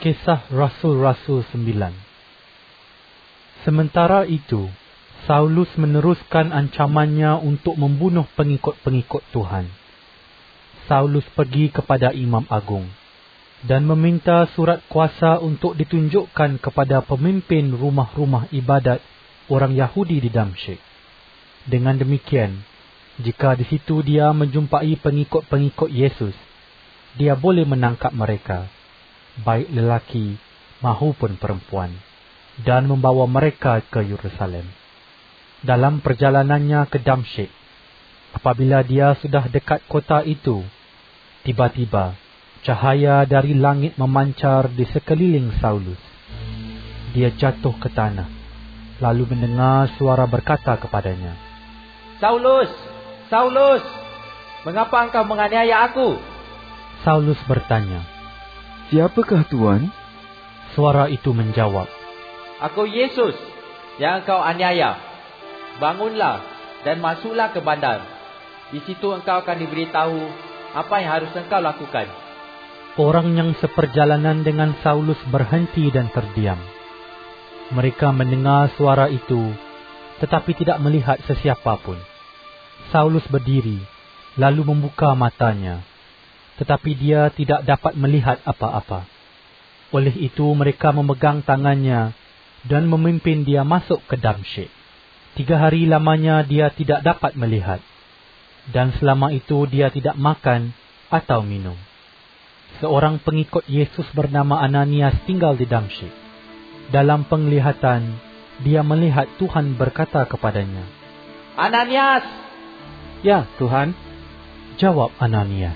Kisah Rasul-Rasul 9. Sementara itu, Saulus meneruskan ancamannya untuk membunuh pengikut-pengikut Tuhan. Saulus pergi kepada Imam Agung dan meminta surat kuasa untuk ditunjukkan kepada pemimpin rumah-rumah ibadat orang Yahudi di Damsyik. Dengan demikian, jika di situ dia menjumpai pengikut-pengikut Yesus, dia boleh menangkap mereka, baik lelaki maupun perempuan, dan membawa mereka ke Yerusalem. Dalam perjalanannya ke Damsyik, apabila dia sudah dekat kota itu, tiba-tiba cahaya dari langit memancar di sekeliling Saulus. Dia jatuh ke tanah, lalu mendengar suara berkata kepadanya, "Saulus, Saulus, mengapa engkau menganiaya aku?" Saulus bertanya, "Siapakah Tuan?" Suara itu menjawab, "Aku Yesus yang engkau aniaya. Bangunlah dan masuklah ke bandar. Di situ engkau akan diberitahu apa yang harus engkau lakukan." Orang yang seperjalanan dengan Saulus berhenti dan terdiam. Mereka mendengar suara itu, tetapi tidak melihat sesiapa pun. Saulus berdiri, lalu membuka matanya, tetapi dia tidak dapat melihat apa-apa. Oleh itu mereka memegang tangannya dan memimpin dia masuk ke Damsyik. 3 hari lamanya dia tidak dapat melihat, dan selama itu dia tidak makan atau minum. Seorang pengikut Yesus bernama Ananias tinggal di Damsyik. Dalam penglihatan, dia melihat Tuhan berkata kepadanya, "Ananias!" "Ya, Tuhan," jawab Ananias.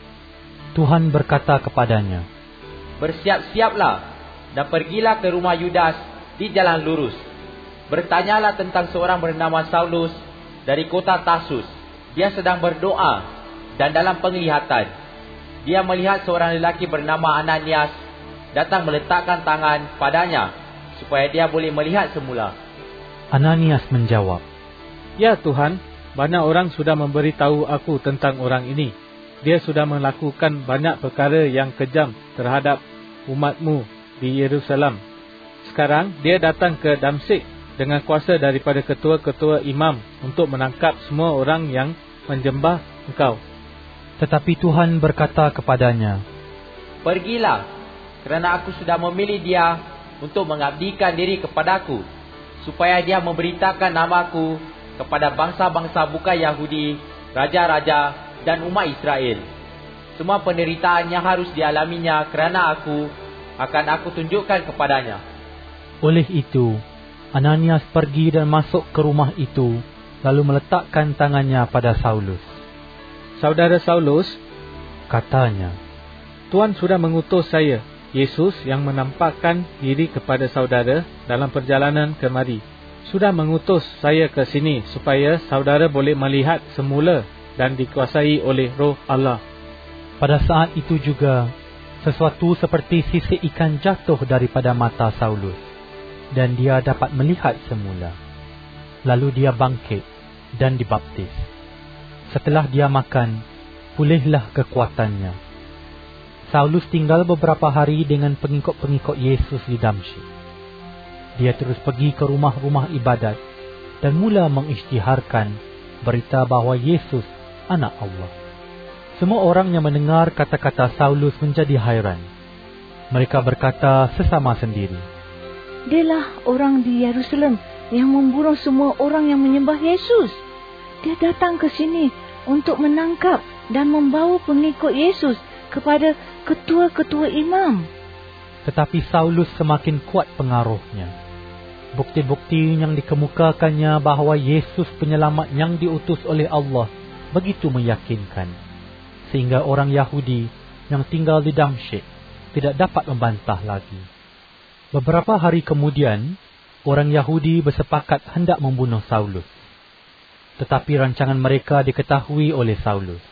Tuhan berkata kepadanya, "Bersiap-siaplah dan pergilah ke rumah Yudas di jalan lurus. Bertanyalah tentang seorang bernama Saulus dari kota Tarsus. Dia sedang berdoa dan dalam penglihatan dia melihat seorang lelaki bernama Ananias datang meletakkan tangan padanya supaya dia boleh melihat semula." Ananias menjawab, "Ya Tuhan, banyak orang sudah memberitahu aku tentang orang ini. Dia sudah melakukan banyak perkara yang kejam terhadap umat-Mu di Yerusalem. Sekarang dia datang ke Damsyik dengan kuasa daripada ketua-ketua imam untuk menangkap semua orang yang menyembah Engkau." Tetapi Tuhan berkata kepadanya, "Pergilah, kerana aku sudah memilih dia untuk mengabdikan diri kepadaku, supaya dia memberitakan namaku kepada bangsa-bangsa bukan Yahudi, raja-raja dan umat Israel. Semua penderitaan yang harus dialaminya kerana aku akan aku tunjukkan kepadanya." Oleh itu, Ananias pergi dan masuk ke rumah itu, lalu meletakkan tangannya pada Saulus. "Saudara Saulus," katanya, "Tuhan sudah mengutus saya, Yesus yang menampakkan diri kepada saudara dalam perjalanan kemari. Sudah mengutus saya ke sini supaya saudara boleh melihat semula dan dikuasai oleh Roh Allah." Pada saat itu juga, sesuatu seperti sisik ikan jatuh daripada mata Saulus, dan dia dapat melihat semula. Lalu dia bangkit dan dibaptis. Setelah dia makan, pulihlah kekuatannya. Saulus tinggal beberapa hari dengan pengikut-pengikut Yesus di Damsyik. Dia terus pergi ke rumah-rumah ibadat dan mula mengisytiharkan berita bahawa Yesus Anak Allah. Semua orang yang mendengar kata-kata Saulus menjadi hairan. Mereka berkata sesama sendiri, "Dialah orang di Yerusalem yang membunuh semua orang yang menyembah Yesus. Dia datang ke sini untuk menangkap dan membawa pengikut Yesus kepada ketua-ketua imam." Tetapi Saulus semakin kuat pengaruhnya. Bukti-bukti yang dikemukakannya bahawa Yesus penyelamat yang diutus oleh Allah begitu meyakinkan, sehingga orang Yahudi yang tinggal di Damsyik tidak dapat membantah lagi. Beberapa hari kemudian, orang Yahudi bersepakat hendak membunuh Saulus. Tetapi rancangan mereka diketahui oleh Saulus.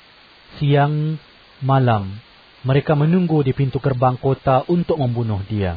Siang, malam, mereka menunggu di pintu gerbang kota untuk membunuh dia.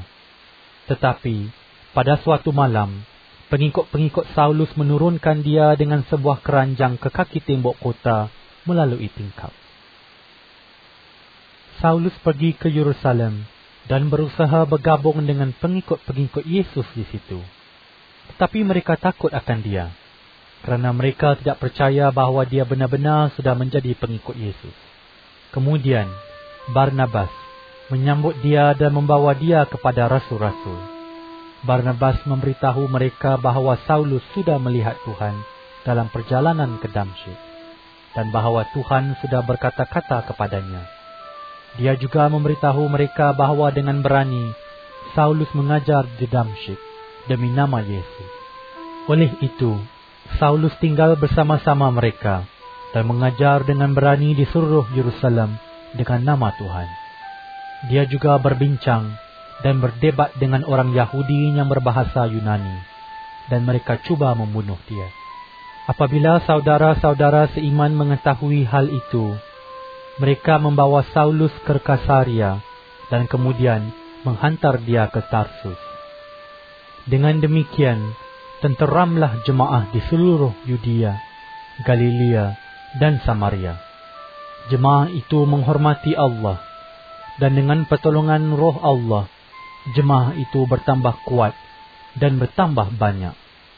Tetapi, pada suatu malam, pengikut-pengikut Saulus menurunkan dia dengan sebuah keranjang ke kaki tembok kota melalui tingkap. Saulus pergi ke Yerusalem dan berusaha bergabung dengan pengikut-pengikut Yesus di situ. Tetapi mereka takut akan dia, kerana mereka tidak percaya bahawa dia benar-benar sudah menjadi pengikut Yesus. Kemudian, Barnabas menyambut dia dan membawa dia kepada rasul-rasul. Barnabas memberitahu mereka bahawa Saulus sudah melihat Tuhan dalam perjalanan ke Damsyik, dan bahawa Tuhan sudah berkata-kata kepadanya. Dia juga memberitahu mereka bahawa dengan berani Saulus mengajar di Damsyik demi nama Yesus. Oleh itu, Saulus tinggal bersama-sama mereka dan mengajar dengan berani di seluruh Yerusalem dengan nama Tuhan. Dia juga berbincang dan berdebat dengan orang Yahudi yang berbahasa Yunani, dan mereka cuba membunuh dia. Apabila saudara-saudara seiman mengetahui hal itu, mereka membawa Saulus ke Kasaria dan kemudian menghantar dia ke Tarsus. Dengan demikian, tenteramlah jemaah di seluruh Yudea, Galilea dan Samaria. Jemaah itu menghormati Allah, dan dengan pertolongan Roh Allah, jemaah itu bertambah kuat dan bertambah banyak.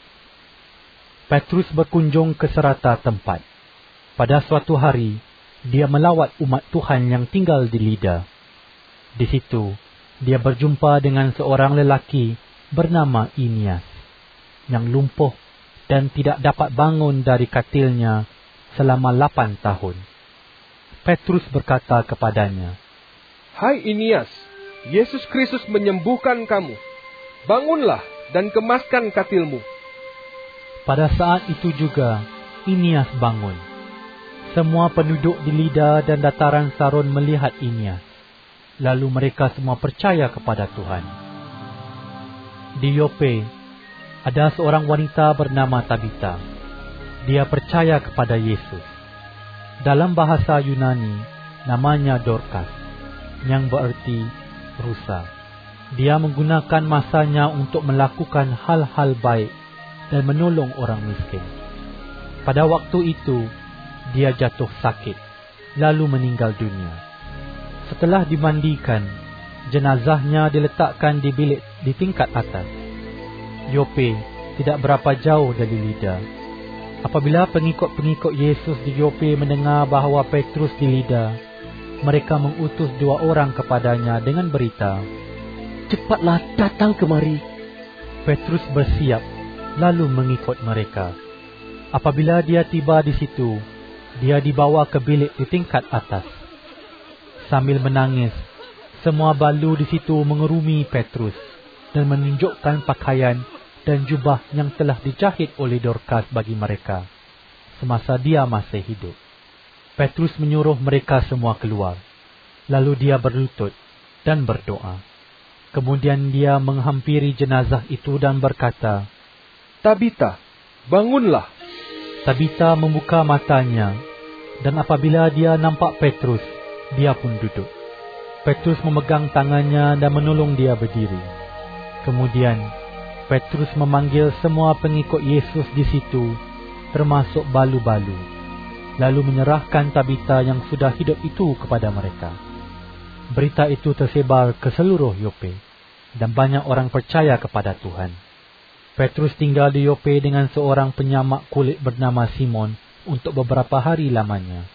Petrus berkunjung ke serata tempat. Pada suatu hari, dia melawat umat Tuhan yang tinggal di Lida. Di situ, dia berjumpa dengan seorang lelaki bernama Inias, yang lumpuh dan tidak dapat bangun dari katilnya selama 8 tahun. Petrus berkata kepadanya, "Hai Inias, Yesus Kristus menyembuhkan kamu. Bangunlah dan kemaskan katilmu." Pada saat itu juga, Inias bangun. Semua penduduk di Lida dan dataran Saron melihat Inias. Lalu mereka semua percaya kepada Tuhan. Di Yope, ada seorang wanita bernama Tabita. Dia percaya kepada Yesus. Dalam bahasa Yunani, namanya Dorcas, yang bererti rusa. Dia menggunakan masanya untuk melakukan hal-hal baik dan menolong orang miskin. Pada waktu itu, dia jatuh sakit, lalu meninggal dunia. Setelah dimandikan, jenazahnya diletakkan di bilik di tingkat atas. Yope tidak berapa jauh dari Lida. Apabila pengikut-pengikut Yesus di Yope mendengar bahawa Petrus di Lida, mereka mengutus 2 orang kepadanya dengan berita, "Cepatlah datang kemari." Petrus bersiap, lalu mengikut mereka. Apabila dia tiba di situ, dia dibawa ke bilik di tingkat atas. Sambil menangis, semua balu di situ mengerumi Petrus dan menunjukkan pakaian dan jubah yang telah dijahit oleh Dorcas bagi mereka semasa dia masih hidup. Petrus menyuruh mereka semua keluar. Lalu dia berlutut dan berdoa. Kemudian dia menghampiri jenazah itu dan berkata, "Tabita, bangunlah." Tabita membuka matanya, dan apabila dia nampak Petrus, dia pun duduk. Petrus memegang tangannya dan menolong dia berdiri. Kemudian, Petrus memanggil semua pengikut Yesus di situ, termasuk balu-balu, lalu menyerahkan Tabita yang sudah hidup itu kepada mereka. Berita itu tersebar ke seluruh Yope, dan banyak orang percaya kepada Tuhan. Petrus tinggal di Yope dengan seorang penyamak kulit bernama Simon untuk beberapa hari lamanya.